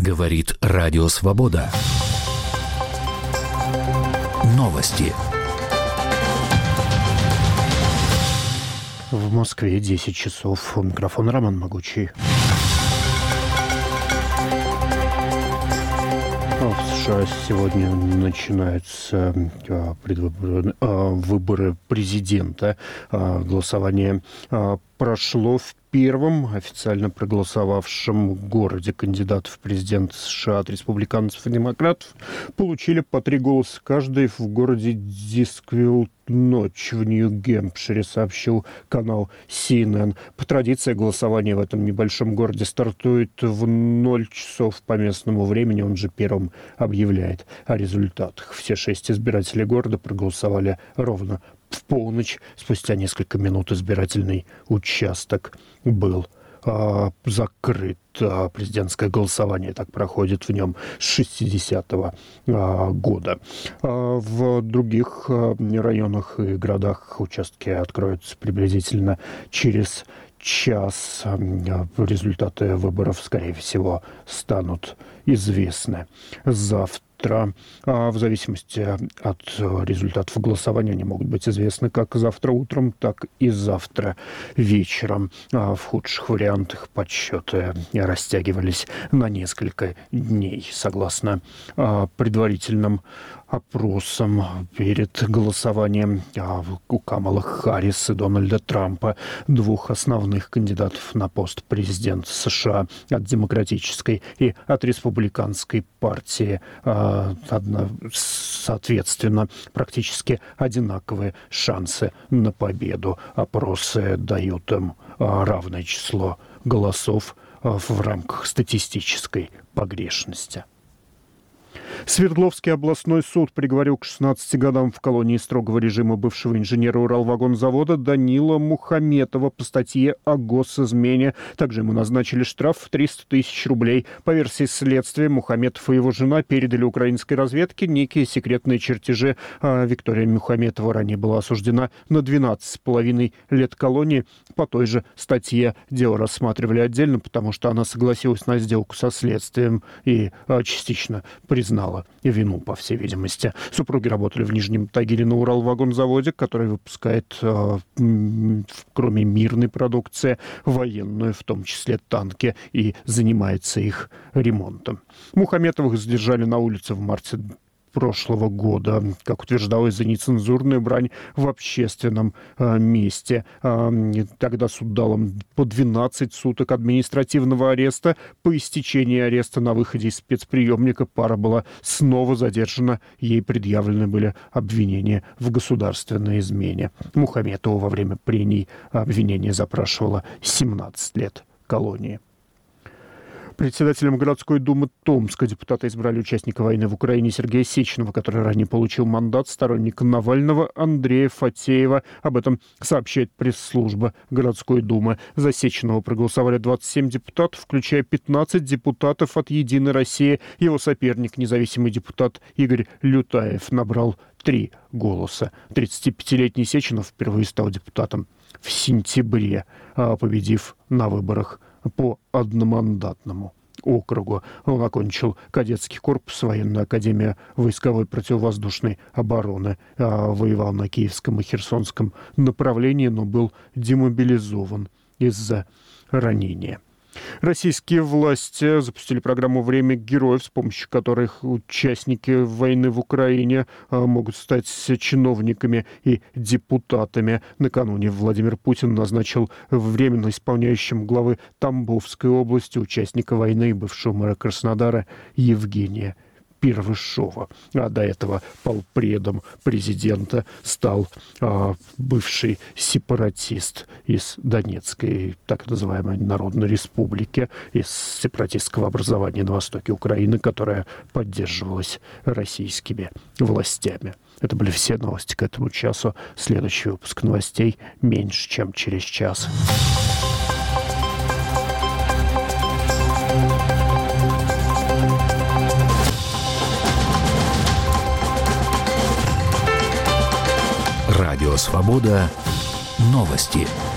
Говорит Радио Свобода. Новости. В Москве 10 часов. У микрофона Роман Могучий. В США сегодня начинаются выборы президента. Голосование прошло в первом официально проголосовавшем городе. Кандидатов в президенты США от республиканцев и демократов получили по 3 голоса каждый в городе Дисквилл-Нотч в Нью-Гэмпшире, сообщил канал CNN. По традиции голосование в этом небольшом городе стартует в 0 часов по местному времени. Он же первым объявляет о результатах. Все 6 избирателей города проголосовали ровно в полночь. Спустя несколько минут избирательный участок был закрыт. Президентское голосование так проходит в нем с 60-го года. В других районах и городах участки откроются приблизительно через час. Результаты выборов, скорее всего, станут известны завтра. В зависимости от результатов голосования они могут быть известны как завтра утром, так и завтра вечером. В худших вариантах подсчеты растягивались на несколько дней. Согласно предварительным опросам перед голосованием у Камалы Харрис и Дональда Трампа, двух основных кандидатов на пост президента США от демократической и от республиканской партии, соответственно, практически одинаковые шансы на победу. Опросы дают им равное число голосов в рамках статистической погрешности. Свердловский областной суд приговорил к 16 годам в колонии строгого режима бывшего инженера Уралвагонзавода Данила Мухаметова по статье о госизмене. Также ему назначили штраф в 300 тысяч рублей. По версии следствия, Мухаметов и его жена передали украинской разведке некие секретные чертежи. Виктория Мухаметова ранее была осуждена на 12,5 лет колонии. По той же статье дело рассматривали отдельно, потому что она согласилась на сделку со следствием и частично признала вину, по всей видимости. Супруги работали в Нижнем Тагиле на Уралвагонзаводе, который выпускает, кроме мирной продукции, военную, в том числе танки, и занимается их ремонтом. Мухаметовых задержали на улице в марте прошлого года, как утверждалось, за нецензурную брань в общественном месте. Тогда суд дал им по 12 суток административного ареста. По истечении ареста на выходе из спецприемника пара была снова задержана. Ей предъявлены были обвинения в государственной измене. Мухаметова во время прений обвинение запрашивало 17 лет колонии. Председателем городской думы Томска депутаты избрали участника войны в Украине Сергея Сеченова, который ранее получил мандат сторонника Навального Андрея Фатеева. Об этом сообщает пресс-служба городской думы. За Сеченова проголосовали 27 депутатов, включая 15 депутатов от «Единой России». Его соперник, независимый депутат Игорь Лютаев, набрал 3 голоса. 35-летний Сеченов впервые стал депутатом в сентябре, победив на выборах по одномандатному округу. Он окончил кадетский корпус, военную академию войсковой противовоздушной обороны, воевал на Киевском и Херсонском направлении, но был демобилизован из-за ранения. Российские власти запустили программу «Время героев», с помощью которых участники войны в Украине могут стать чиновниками и депутатами. Накануне Владимир Путин назначил временно исполняющим главы Тамбовской области участника войны, бывшего мэра Краснодара Евгения Первышова. А до этого полпредом президента стал бывший сепаратист из Донецкой, так называемой Народной Республики, из сепаратистского образования на востоке Украины, которая поддерживалась российскими властями. Это были все новости к этому часу. Следующий выпуск новостей меньше, чем через час. Радио Свобода. Новости.